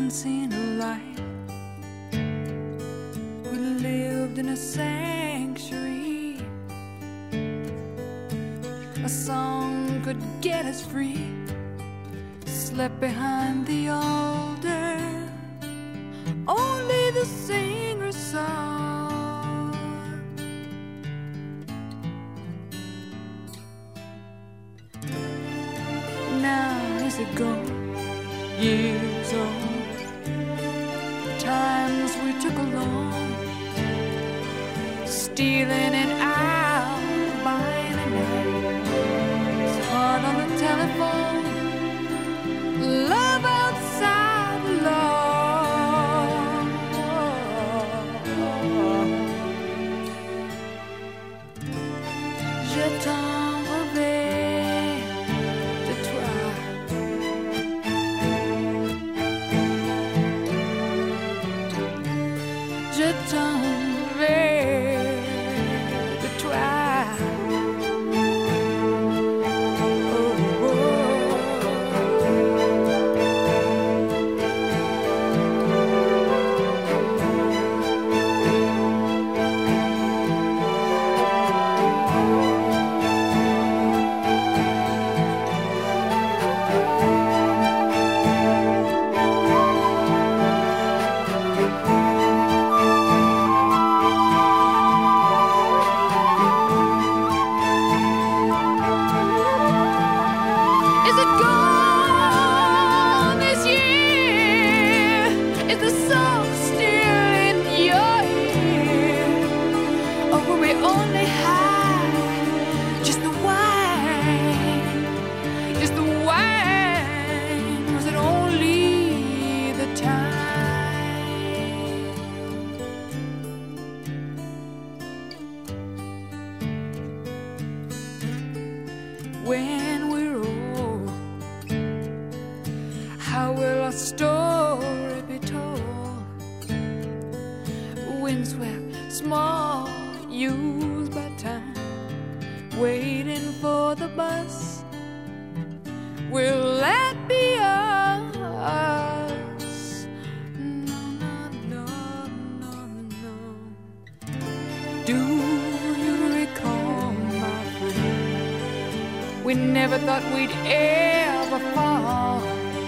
once in a life we lived in a sanctuary. A song could get us free. Slept behind the altar, only the singer saw. Now is it gone? Years old, times we took along, stealing it out by the night. It's hard on the telephone, love outside the law. Je t'en rêvais de toi. Je t'en rêve de toi. Oh, oh. Is it gone this year? Is the song still in your ear? Or were we only high? Just the wine, just the wine. Was it only the time? When we're old, how will our story be told? Windswept, small, used by time, waiting for the bus. Will that be us? No, no, no, no, no. Do you recall, my friend? We never thought we'd ever fall.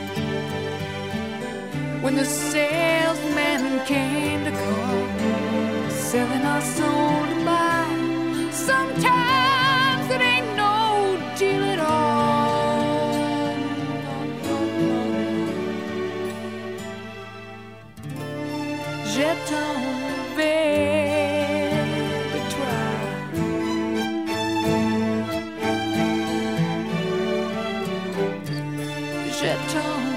When the salesman came to call, selling our soul to buy. Sometimes it ain't no deal at all. Je t'en rêvais de toi. Je t'en